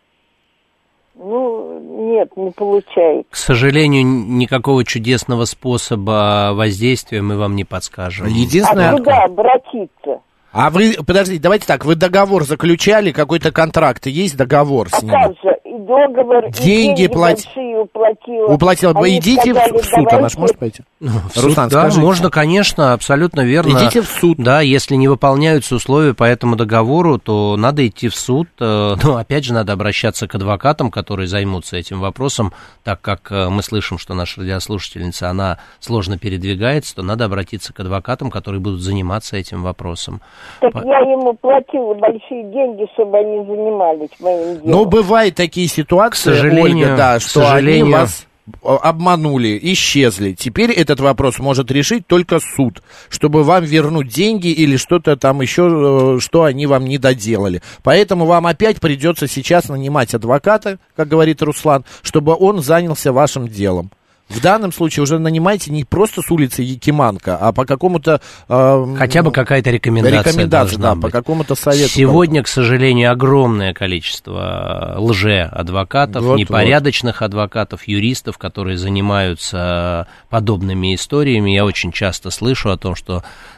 Ну, нет, не получается. К сожалению, никакого чудесного способа воздействия мы вам не подскажем. Единственное... А куда обратиться? А вы, подождите, давайте так, вы договор заключали, какой-то контракт, есть договор с а ними? А как же, и договор, деньги, и деньги плати... большие уплатила. Уплатила. Вы Они идите сказали, в суд, она давайте... же может пойти? Ну, в Руслан, суд, да, скажите. можно, конечно, абсолютно верно. Идите в суд. Да, если не выполняются условия по этому договору, то надо идти в суд. Но, опять же, надо обращаться к адвокатам, которые займутся этим вопросом, так как мы слышим, что наша радиослушательница, она сложно передвигается, то надо обратиться к адвокатам, которые будут заниматься этим вопросом. Так по... я ему платила большие деньги, чтобы они занимались моим делом. Ну, бывают такие ситуации, к сожалению, Ольга, да, что сожалению... они вас обманули, исчезли. Теперь этот вопрос может решить только суд, чтобы вам вернуть деньги или что-то там еще, что они вам не доделали. Поэтому вам опять придется сейчас нанимать адвоката, как говорит Руслан, чтобы он занялся вашим делом. В данном случае уже нанимайте не просто с улицы Якиманка, а по какому-то... Э, Хотя бы какая-то рекомендация, рекомендация должна да, быть. По какому-то совету. Сегодня, к сожалению, огромное количество лже-адвокатов, вот, непорядочных вот. адвокатов, юристов, которые занимаются подобными историями. Я очень часто слышу о том, что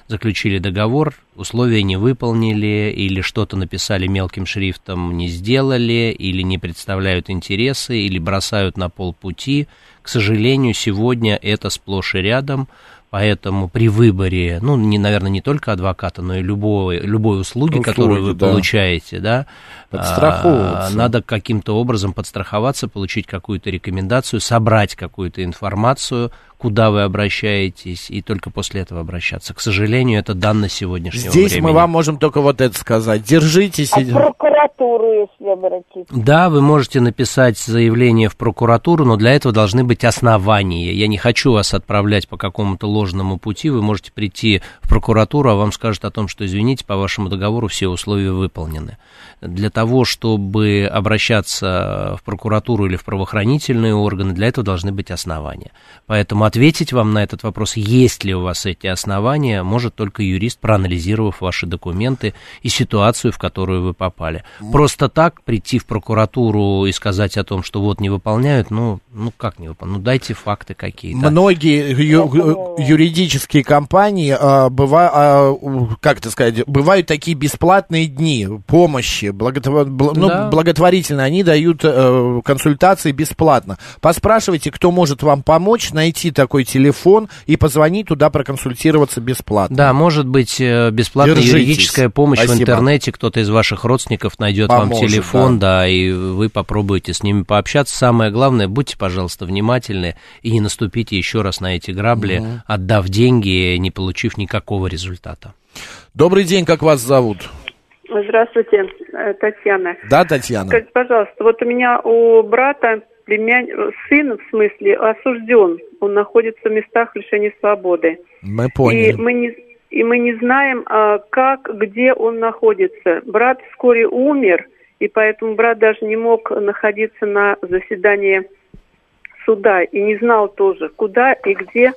заключили договор, условия не выполнили, или что-то написали мелким шрифтом, не сделали, или не представляют интересы, или бросают на полпути. К сожалению, сегодня это сплошь и рядом. Поэтому при выборе, ну, не, наверное, не только адвоката, но и любой, любой услуги, услуги, которую вы да. получаете, да, подстраховываться. Надо каким-то образом подстраховаться, получить какую-то рекомендацию, собрать какую-то информацию, куда вы обращаетесь, и только после этого обращаться. К сожалению, это данность сегодняшнего Здесь времени. мы вам можем только вот это сказать. Держитесь. А в прокуратуру, если обратиться? Да, вы можете написать заявление в прокуратуру, но для этого должны быть основания. Я не хочу вас отправлять по какому-то ложному пути. Вы можете прийти в прокуратуру, а вам скажут о том, что, извините, по вашему договору все условия выполнены. Для того, чтобы обращаться в прокуратуру или в правоохранительные органы, для этого должны быть основания. Поэтому ответить вам на этот вопрос, есть ли у вас эти основания, может только юрист, проанализировав ваши документы и ситуацию, в которую вы попали. Просто так прийти в прокуратуру и сказать о том, что вот не выполняют, ну, ну как не выполняют, ну дайте факты какие-то. Многие ю- юридические компании, а, быва, а, как это сказать, бывают такие бесплатные дни помощи, благотвор, бл, ну, да. благотворительные, они дают а, консультации бесплатно. Поспрашивайте, кто может вам помочь, найти такой телефон и позвонить туда, проконсультироваться бесплатно. Да, может быть, бесплатная Держитесь. юридическая помощь Спасибо. В интернете, кто-то из ваших родственников найдет Поможет, вам телефон, да. да, и вы попробуете с ними пообщаться. Самое главное, будьте, пожалуйста, внимательны и не наступите еще раз на эти грабли, угу. отдав деньги, не получив никакого результата. Добрый день, как вас зовут? Здравствуйте, Татьяна. Да, Татьяна. Скажите, пожалуйста, вот у меня у брата племянник, сын, в смысле, осужден. Он находится в местах лишения свободы. Мы поняли. И мы не, и мы не знаем, как, где он находится. Брат вскоре умер, и поэтому брат даже не мог находиться на заседании суда. И не знал тоже, куда и где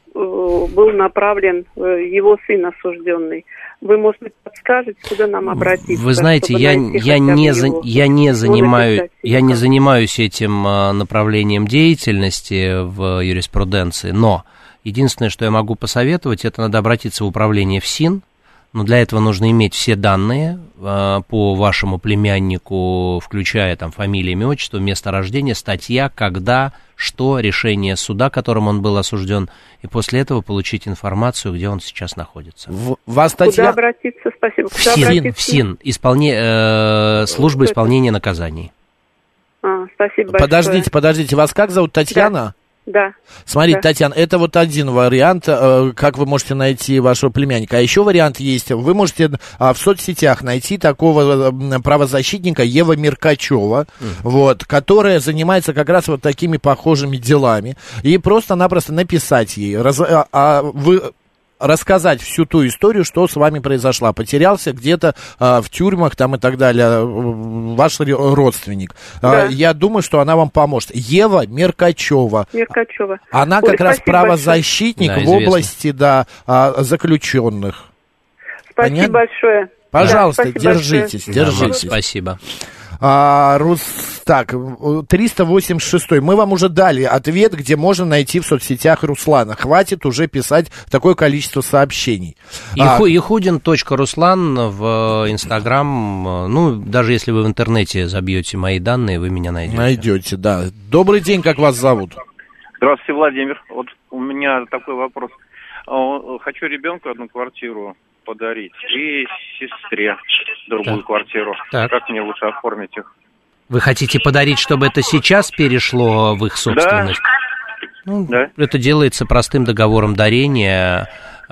был направлен его сын осужденный. Вы, может быть, подскажете, куда нам обратиться? Вы знаете, я, я, не, за, я, не занимаю, я не занимаюсь этим направлением деятельности в юриспруденции, но единственное, что я могу посоветовать, это надо обратиться в управление ФСИН, но для этого нужно иметь все данные э, по вашему племяннику, включая там фамилию, имя, отчество, место рождения, статья, когда, что, решение суда, которым он был осужден, и после этого получить информацию, где он сейчас находится. В, вас статья... Куда обратиться? Спасибо. Куда ФСИН, обратиться? ФСИН, исполне, э, служба что исполнения это? наказаний. А, спасибо большое. Подождите, подождите, вас как зовут, Татьяна? Да. Да. Смотрите, да. Татьяна, это вот один вариант, как вы можете найти вашего племянника. А еще вариант есть, вы можете в соцсетях найти такого правозащитника Ева Меркачева, mm. вот, которая занимается как раз вот такими похожими делами. И просто-напросто написать ей, раз, а, а вы... рассказать всю ту историю, что с вами произошло. Потерялся где-то а, в тюрьмах там и так далее ваш родственник. Да. А, я думаю, что она вам поможет. Ева Меркачева. Меркачева. Она Ой, как раз правозащитник да, в области да, заключенных. Спасибо Понятно? большое. Пожалуйста, да, держитесь, большое. держитесь. Да, спасибо. А, Рус... Так, триста восемьдесят шесть. Мы вам уже дали ответ, где можно найти в соцсетях Руслана. Хватит уже писать такое количество сообщений. Иху, а... Ихудин точка Руслан в Инстаграм. Ну, даже если вы в интернете забьете мои данные, вы меня найдете. Найдете, да. Добрый день, как вас зовут? Здравствуйте, Владимир. Вот у меня такой вопрос. Хочу ребенку одну квартиру подарить и сестре другую так. квартиру. Так. Как мне лучше оформить их? Вы хотите подарить, чтобы это сейчас перешло в их собственность? Да. Ну, да. Это делается простым договором дарения.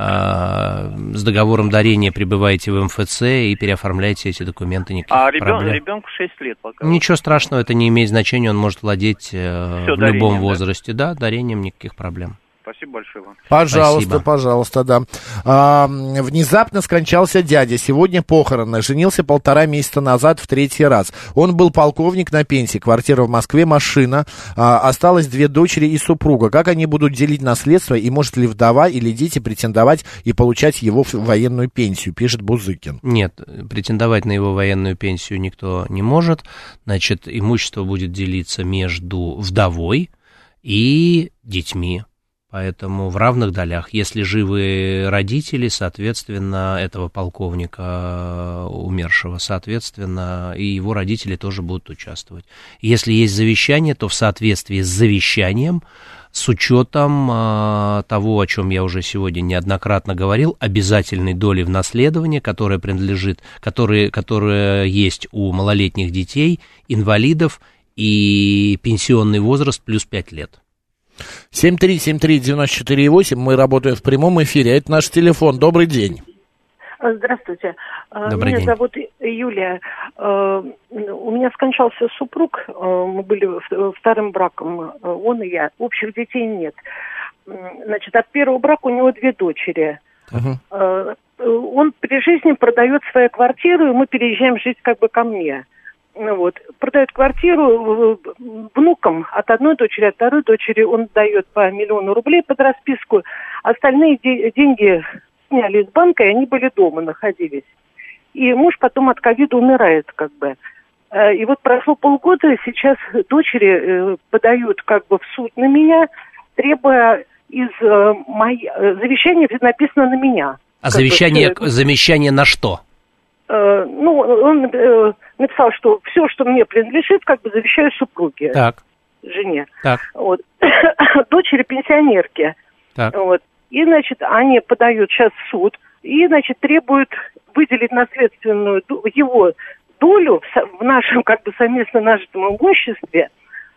С договором дарения прибываете в эм эф цэ и переоформляете эти документы. Никаких а ребен, проблем. ребенку шесть лет пока. Ничего страшного, это не имеет значения, он может владеть Все, в дарением, любом возрасте. Да? да, дарением никаких проблем. Спасибо большое вам. Пожалуйста, Спасибо. пожалуйста, да. А, внезапно скончался дядя. Сегодня похороны. Женился полтора месяца назад в третий раз. Он был полковник на пенсии. Квартира в Москве, машина. А, осталось две дочери и супруга. Как они будут делить наследство? И может ли вдова или дети претендовать и получать его военную пенсию? Пишет Бузыкин. Нет, претендовать на его военную пенсию никто не может. Значит, имущество будет делиться между вдовой и детьми. Поэтому в равных долях, если живы родители, соответственно, этого полковника умершего, соответственно, и его родители тоже будут участвовать. Если есть завещание, то в соответствии с завещанием, с учетом э, того, о чем я уже сегодня неоднократно говорил, обязательной доли в наследовании, которая принадлежит, которые, которая есть у малолетних детей, инвалидов и пенсионный возраст плюс пять лет. семь три семь три девять четыре восемь, мы работаем в прямом эфире, это наш телефон, добрый день. Здравствуйте. Добрый Меня день. зовут Юлия. У меня скончался супруг, мы были вторым браком, он и я. Общих детей нет. Значит, от первого брака у него две дочери. Uh-huh. Он при жизни продает свою квартиру, и мы переезжаем жить как бы ко мне. Вот. Продает квартиру внукам от одной дочери, от второй дочери он дает по миллиону рублей под расписку. Остальные де- деньги сняли из банка, и они были дома, находились. И муж потом от ковида умирает, как бы. И вот прошло полгода, и сейчас дочери подают как бы в суд на меня, требуя из моей... Завещание написано на меня. А завещание, бы, завещание на что? Э, ну, он э, написал, что все, что мне принадлежит, как бы завещаю супруге. Так. Жене. Так. Вот. Дочери пенсионерки. Так. Вот. И, значит, они подают сейчас в суд, и, значит, требуют выделить наследственную его долю в нашем, как бы, совместно нажитом имуществе.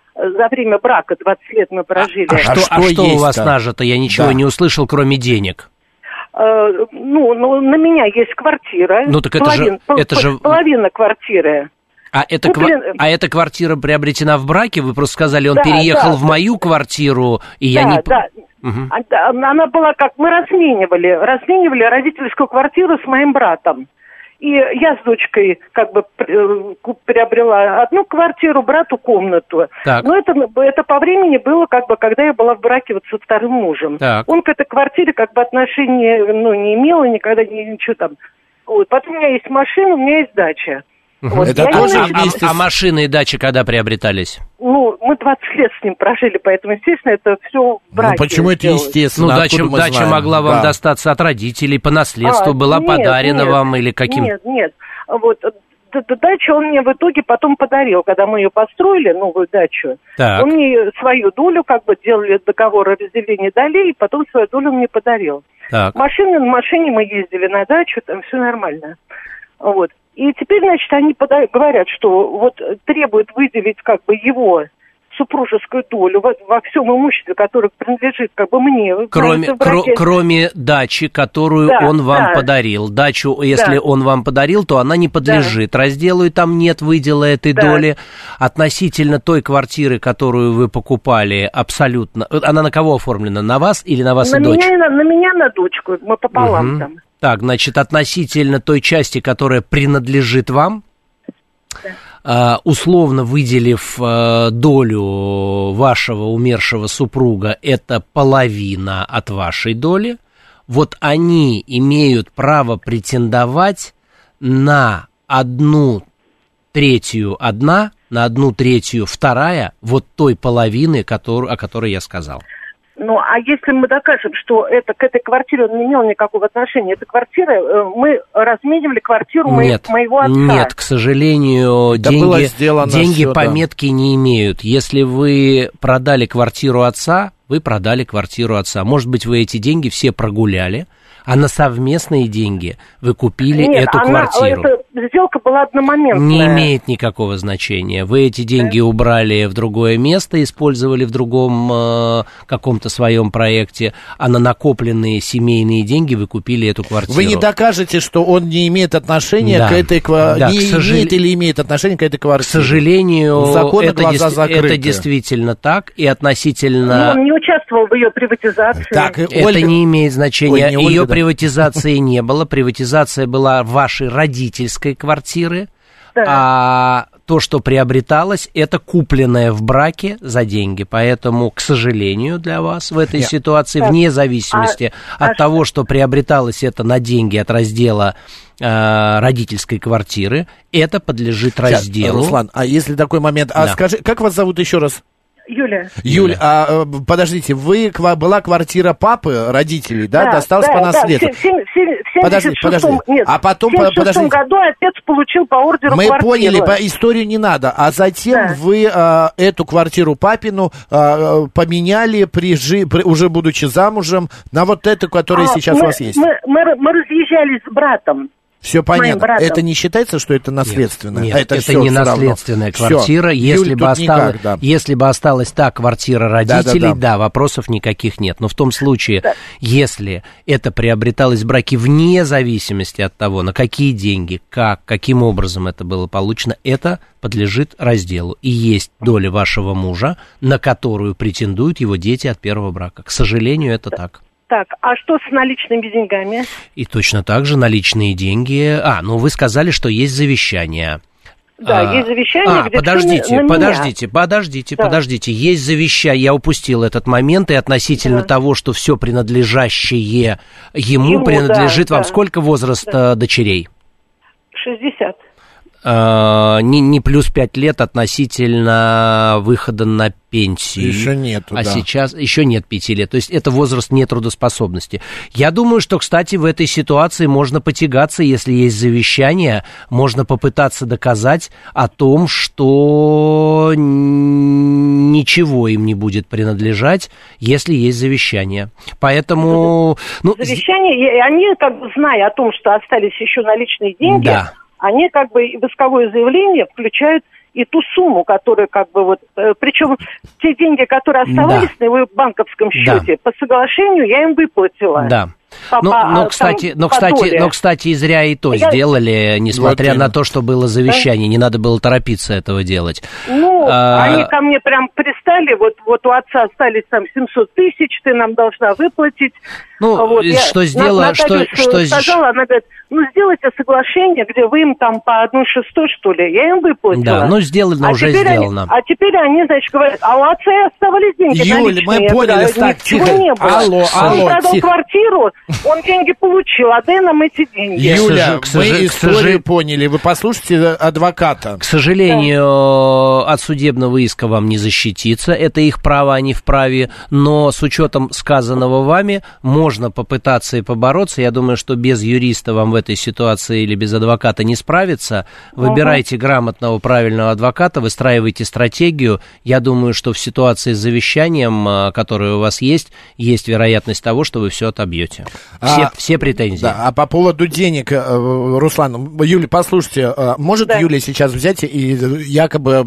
За время брака двадцать лет мы прожили. А, а что, а что у вас нажито? Я ничего да. не услышал, кроме денег. Э, ну, ну, на меня есть квартира. Ну, так это половина, же... Это пол, же... Половина квартиры. А эта, Куплен... ква... а эта квартира приобретена в браке? Вы просто сказали, он да, переехал да, в мою да. квартиру, и да, я не... Да, угу. Она была как... Мы разменивали. Разменивали родительскую квартиру с моим братом. И я с дочкой как бы приобрела одну квартиру, брату комнату. Так. Но это, это по времени было, как бы, когда я была в браке вот со вторым мужем. Так. Он к этой квартире как бы отношения ну, не имел, и никогда не, ничего там. Вот. Потом у меня есть машина, у меня есть дача. Угу. Вот. Это тоже вместе... а, а машины и дачи когда приобретались? Ну, мы двадцать лет с ним прожили, поэтому, естественно, это все в браке. Ну, почему это сделать. естественно? Ну, дача, дача могла вам да. достаться от родителей, по наследству, а, была нет, подарена нет, вам или каким? Нет, нет. Вот, дачу он мне в итоге потом подарил, когда мы ее построили, новую дачу. Так. Он мне свою долю, как бы, делали договор о разделении долей, и потом свою долю мне подарил. Так. Машины, на машине мы ездили на дачу, там все нормально. Вот. И теперь, значит, они пода- говорят, что вот требуют выделить как бы его супружескую долю во, во всем имуществе, которое принадлежит как бы мне. Кроме, кро- кроме дачи, которую да, он вам да. подарил. Дачу, если да. он вам подарил, то она не подлежит да. разделу, и там нет выдела этой да. доли. Относительно той квартиры, которую вы покупали, абсолютно... Она на кого оформлена? На вас или на вас на и дочь? Меня, на, на меня, на дочку. Мы пополам угу. там. Так, значит, относительно той части, которая принадлежит вам, да. э, условно выделив э, долю вашего умершего супруга, это половина от вашей доли, вот они имеют право претендовать на одну третью одна, на одну третью вторая вот той половины, который, о которой я сказал. Ну, а если мы докажем, что это, к этой квартире он не имел никакого отношения, эта квартира, мы разменивали квартиру нет, моего отца. Нет, к сожалению, это деньги, деньги все, пометки да. не имеют. Если вы продали квартиру отца, вы продали квартиру отца. Может быть, вы эти деньги все прогуляли, а на совместные деньги вы купили Нет, эту она, квартиру. Эта сделка была одномоментная. Не имеет никакого значения. Вы эти деньги да. убрали в другое место, использовали в другом э, каком-то своем проекте, а на накопленные семейные деньги вы купили эту квартиру. Вы не докажете, что он не имеет отношения да. к этой квартире, да, не сожал... имеет или имеет отношение к этой квартире. К сожалению, Законы это, глаза дес... это действительно так, и относительно... Но он не участвовал в ее приватизации. Так, это Ольга... не имеет значения. Ой, ее Ольга, приватизации да. не было. Приватизация была вашей родительской квартиры, да. а то, что приобреталось, это купленное в браке за деньги. Поэтому, к сожалению, для вас в этой Нет. ситуации, так. вне зависимости а, от а того, что? что приобреталось это на деньги от раздела э, родительской квартиры, это подлежит разделу. Руслан, а если такой момент... А да. скажи, как вас зовут еще раз? Юля. Юль, а, подождите, вы, была квартира папы, родителей, да, да досталась да, по наследству? Да, в семьдесят шестом Подождите, подождите. Нет, а потом, в семьдесят шестом подождите. году отец получил по ордеру Мы квартиру. поняли, по историю не надо. А затем да. вы а, эту квартиру папину а, поменяли, при, жи, при, уже будучи замужем, на вот эту, которая а, сейчас мы, у вас есть. Мы, мы, мы разъезжались с братом. Все понятно. Это не считается, что это наследственное? Нет, а это это все, не все наследственная равно. квартира. Все. Если, Юль, бы осталось, никак, да. если бы осталась та квартира родителей, да, да, да. да, вопросов никаких нет. Но в том случае, да. если это приобреталось в браке вне зависимости от того, на какие деньги, как, каким образом это было получено, это подлежит разделу. И есть доля вашего мужа, на которую претендуют его дети от первого брака. К сожалению, это да. так. Так, а что с наличными деньгами? И точно так же наличные деньги... А, ну вы сказали, что есть завещание. Да, а, есть завещание, а, где подождите, все на подождите, меня. подождите, да. подождите. Есть завещание, я упустил этот момент, и относительно да. того, что все принадлежащее ему, ему принадлежит да, вам. Да. Сколько возраст да. дочерей? шестьдесят. А, не, не плюс пять лет относительно выхода на пенсию. Еще нету, А да. сейчас еще нет пяти лет. То есть это возраст нетрудоспособности. Я думаю, что, кстати, в этой ситуации можно потягаться, если есть завещание, можно попытаться доказать о том, что ничего им не будет принадлежать, если есть завещание. Поэтому... Ну, завещание, они, как бы, зная о том, что остались еще наличные деньги... Да. Они как бы в исковое заявление включают и ту сумму, которая как бы вот... Э, причем те деньги, которые оставались да. на его банковском счете, да. по соглашению я им выплатила. Да. По, ну, по, но, кстати, но, кстати, но, кстати, и зря и то я... сделали, несмотря вот на то, что было завещание. Да? Не надо было торопиться этого делать. Ну, а... они ко мне прям пристали, вот, вот у отца остались там семьсот тысяч, ты нам должна выплатить. Ну, вот, что сделала... Что, что... сказала, она говорит, ну, сделайте соглашение, где вы им там по одну шестой, что ли, я им выплатила. Да, ну, сделано, а уже сделано. Они, а теперь они, значит, говорят, а у отца оставались деньги Юль, наличные. мы поняли, говорю, так, тихо. Не было. Алло, алло, он продал тихо. квартиру, он деньги получил, отдай нам эти деньги. Юля, к мы сож... историю сож... поняли, вы послушайте адвоката. К сожалению, да. от судебного иска вам не защититься, это их право, они вправе, но с учетом сказанного вами можно попытаться и побороться. Я думаю, что без юриста вам в этой ситуации или без адвоката не справиться. Выбирайте uh-huh. грамотного, правильного адвоката, выстраивайте стратегию. Я думаю, что в ситуации с завещанием, которое у вас есть, есть вероятность того, что вы все отобьете. Все, а, все претензии. Да, а по поводу денег, Руслан, Юля, послушайте, может да. Юля сейчас взять и якобы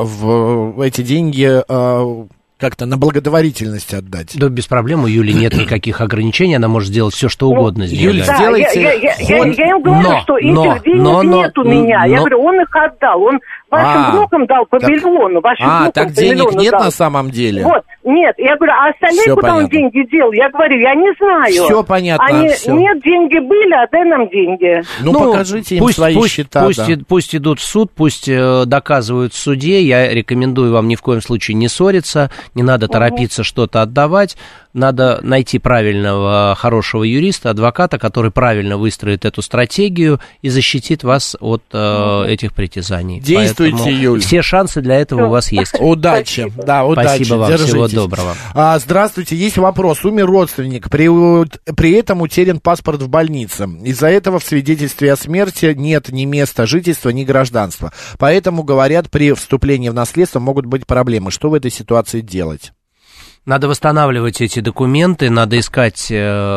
в эти деньги... как-то на благотворительность отдать. Да, без проблем, у Юли нет никаких ограничений, она может сделать все, что угодно. Ну, Юля, да, сделайте... Я, я, я, я, я им говорю, но, что но, этих денег но, нет у но, меня. Но, я говорю, он их отдал, он вашим а, внукам дал по так, миллиону, вашим а, внукам так по денег миллиону нет дал. на самом деле? Вот, нет. Я говорю, а остальные все куда понятно. он деньги дел? Я говорю, я не знаю. Все понятно. Они, все. Нет, деньги были, отдай нам деньги. Ну, ну покажите им пусть, свои пусть, счета. Пусть, да. пусть идут в суд, пусть э, доказывают в суде. Я рекомендую вам ни в коем случае не ссориться, не надо угу. торопиться что-то отдавать. Надо найти правильного, хорошего юриста, адвоката, который правильно выстроит эту стратегию и защитит вас от э, этих притязаний. Действуйте, Поэтому Юль. Все шансы для этого у вас есть. Удачи. Спасибо. Да, удачи. Спасибо вам, Держитесь. всего доброго. А, здравствуйте, есть вопрос. Умер родственник, при, при этом утерян паспорт в больнице. Из-за этого в свидетельстве о смерти нет ни места жительства, ни гражданства. Поэтому, говорят, при вступлении в наследство могут быть проблемы. Что в этой ситуации делать? Надо восстанавливать эти документы, надо искать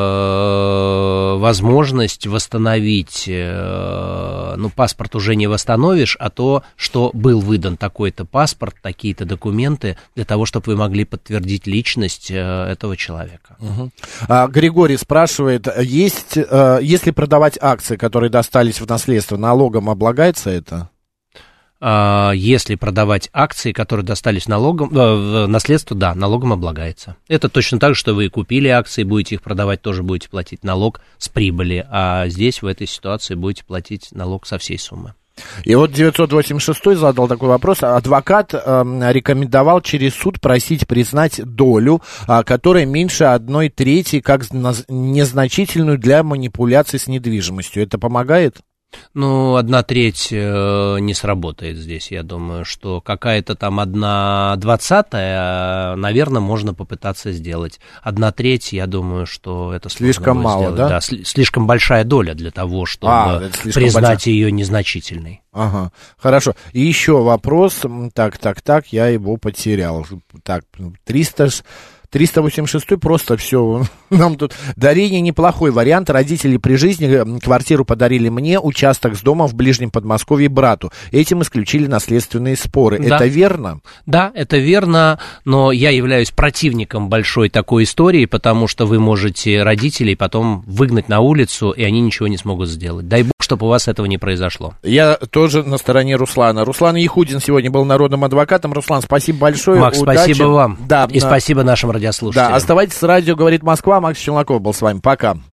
э, возможность восстановить, э, ну, паспорт уже не восстановишь, а то, что был выдан такой-то паспорт, такие-то документы, для того, чтобы вы могли подтвердить личность э, этого человека. Угу. А, Григорий спрашивает, есть, э, если продавать акции, которые достались в наследство, налогом облагается это? Если продавать акции, которые достались налогом, в наследство, да, налогом облагается. Это точно так же, что вы купили акции, будете их продавать, тоже будете платить налог с прибыли, а здесь, в этой ситуации, будете платить налог со всей суммы. И вот девятьсот восемьдесят шестой задал такой вопрос. Адвокат э, рекомендовал через суд просить признать долю, э, которая меньше одной трети, как незначительную для манипуляций с недвижимостью. Это помогает? Ну, одна треть э, не сработает здесь, я думаю, что какая-то там одна двадцатая, наверное, можно попытаться сделать. Одна треть, я думаю, что это слишком мало, сделать. да? Да, сли- слишком большая доля для того, чтобы а, признать большая. ее незначительной. Ага, хорошо. И еще вопрос, так, так, так, я его потерял. Так, триста... триста восемьдесят шесть просто все. Нам тут дарение неплохой вариант. Родители при жизни квартиру подарили мне, участок с домом в ближнем Подмосковье брату. Этим исключили наследственные споры. Да. Это верно? Да, это верно, но я являюсь противником большой такой истории, потому что вы можете родителей потом выгнать на улицу, и они ничего не смогут сделать. Дай бог, чтобы у вас этого не произошло. Я тоже на стороне Руслана. Руслан Яхудин сегодня был народным адвокатом. Руслан, спасибо большое. Макс, удачи. Спасибо вам. Да, и на... спасибо нашим радиослушателям. Да, оставайтесь с радио «Говорит Москва». Макс Челноков был с вами. Пока.